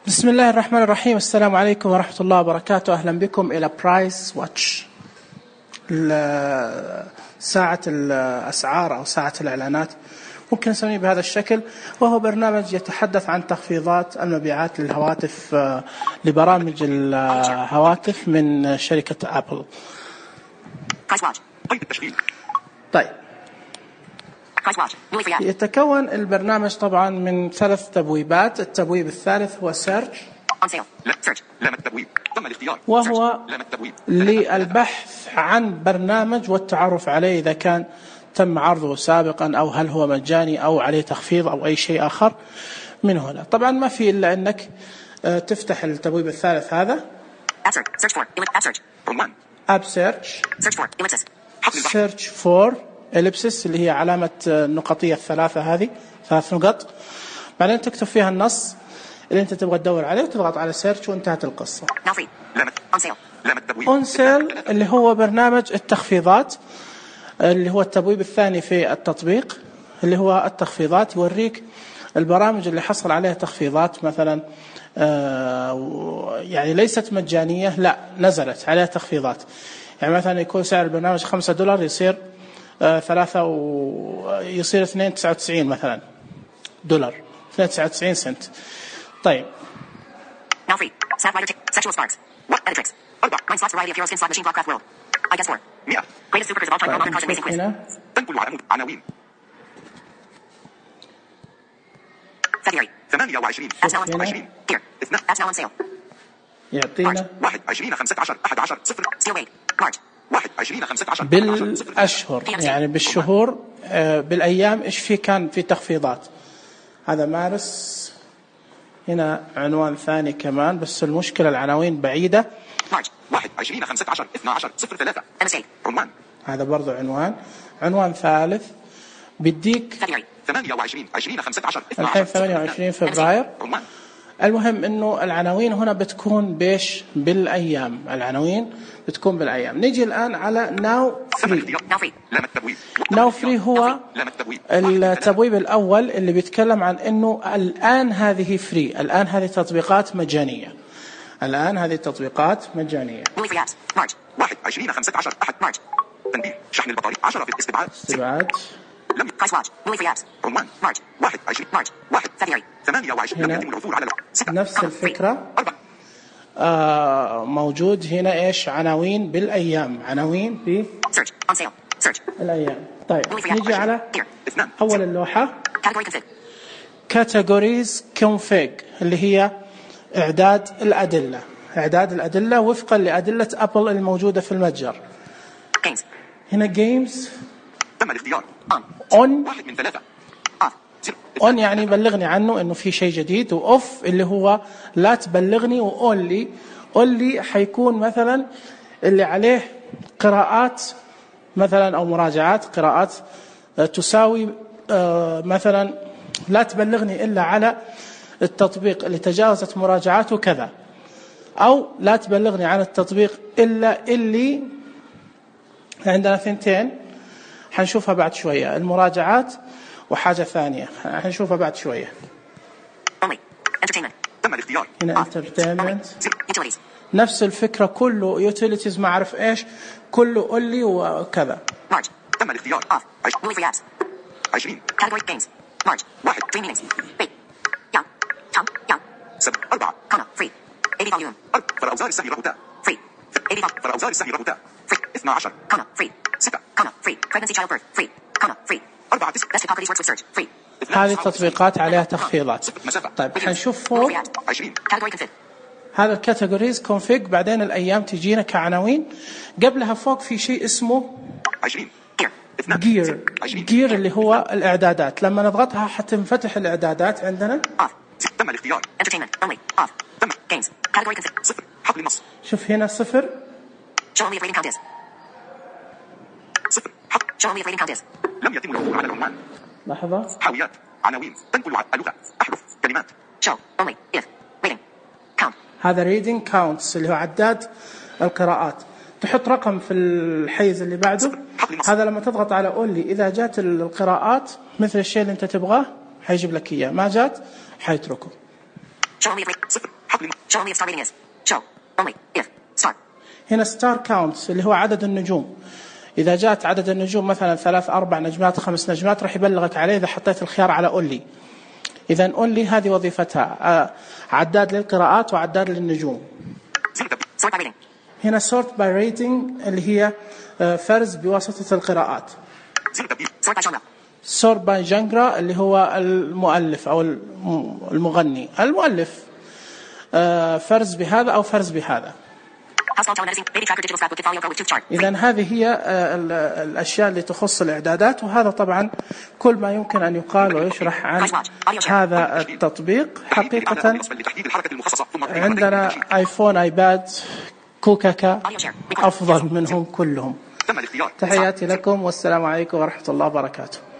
بسم الله الرحمن الرحيم. السلام عليكم ورحمة الله وبركاته. أهلا بكم إلى برايس واتش، ساعة الأسعار أو ساعة الإعلانات، ممكن نسميه بهذا الشكل. وهو برنامج يتحدث عن تخفيضات المبيعات للهواتف، لبرامج الهواتف من شركة أبل. طيب، يتكون البرنامج طبعا من 3 تبويبات. التبويب الثالث هو سيرش، وهو للبحث عن برنامج والتعرف عليه إذا كان تم عرضه سابقا أو هل هو مجاني أو عليه تخفيض أو أي شيء آخر. من هنا طبعا ما في إلا أنك تفتح التبويب الثالث هذا، App Search for إليبسس اللي هي علامة النقطية الثلاثة، هذه 3 نقط. بعدين تكتب فيها النص اللي أنت تبغى تدور عليه وتضغط على سيرش وانتهت القصة. On sale اللي هو برنامج التخفيضات، اللي هو التبويب الثاني في التطبيق، اللي هو التخفيضات. يوريك البرامج اللي حصل عليها تخفيضات، مثلا يعني ليست مجانية، لا نزلت عليها تخفيضات. يعني مثلا يكون سعر البرنامج $5 يصير 3 يصير 2.99 مثلا دولار، 2.99 سنت. طيب، يعطينا بالأشهر، يعني بالشهور، بالأيام إيش في كان في تخفيضات. هذا مارس. هنا عنوان ثاني كمان، بس المشكلة العناوين بعيدة. هذا برضو عنوان ثالث بديك الحين 28 فبراير. المهم انه العناوين هنا بتكون بيش بالأيام، العناوين بتكون بالأيام. نيجي الآن على ناو فري. هو التبويب الأول اللي بيتكلم عن انه الآن هذه فري، الآن هذه تطبيقات مجانية، الآن هذه تطبيقات مجانية. شحن البطارية 10 في الاستبعاد. نفس الفكرة موجود هنا. ايش؟ عناوين بالأيام، عناوين بالأيام. طيب، نيجي على أول اللوحة، Categories Config، اللي هي إعداد الأدلة وفقا لأدلة أبل الموجودة في المتجر. هنا Games تم الاختيار On، واحد من 3. On يعني يبلغني عنه انه في شيء جديد، وأوف اللي هو لا تبلغني، وأونلي حيكون مثلا اللي عليه قراءات مثلا او مراجعات، قراءات تساوي مثلا لا تبلغني الا على التطبيق اللي تجاوزت مراجعاته كذا، او لا تبلغني عن التطبيق الا اللي عندنا 2 حنشوفها بعد شوية، المراجعات وحاجة ثانية حنشوفها بعد شوية. تم الاختيار. هنا entertainment نفس الفكرة، كله utilities ما أعرف إيش، كله قولي وكذا. تم الاختيار 20 category games 1 dream meetings 4 كانا free 80 volume فالأوزار السهل رغوتا free 80 فالأوزار السهل رغوتا free 12 كانا free 6 كانا free pregnancy child birth free كانا free 4 best properties works with search free. هذه التطبيقات عليها تخفيضات. طيب، حنشوف فوق 20 category config، هذا الكاتيجوريز كونفيج. بعدين الأيام تجينا كعناوين. قبلها فوق في شيء اسمه 20 جير اللي هو الإعدادات. لما نضغطها حتنفتح الإعدادات عندنا. تم الاختيار entertainment only off تم games category config 0 حقل النص. شوف هنا 0 show only if rating count is 0 حق show only if rating count is. لم يتم العثور على العنوان. لحظة. حاويات عناوين تنقل اللغة أحرف كلمات. show only if rating count. هذا reading counts اللي هو عداد القراءات. تحط رقم في الحيز اللي بعده. هذا لما تضغط على only إذا جات القراءات مثل الشيء اللي أنت تبغاه حيجيب لك إياه، ما جات حيتركه. هنا ستار كاونت اللي هو عدد النجوم. إذا جاءت عدد النجوم مثلا 3 4 نجمات 5 نجمات راح يبلغك عليه إذا حطيت الخيار على أولي. إذا أولي هذه وظيفتها عداد للقراءات وعداد للنجوم. هنا sort by rating اللي هي فرز بواسطة القراءات. sort by genre اللي هو المؤلف أو المغني المؤلف، فرز بهذا أو فرز بهذا. إذن هذه هي الأشياء اللي تخص الإعدادات، وهذا طبعا كل ما يمكن أن يقال ويشرح عن هذا التطبيق. حقيقة عندنا آيفون، آيباد، كوكاكا أفضل منهم كلهم. تحياتي لكم والسلام عليكم ورحمة الله وبركاته.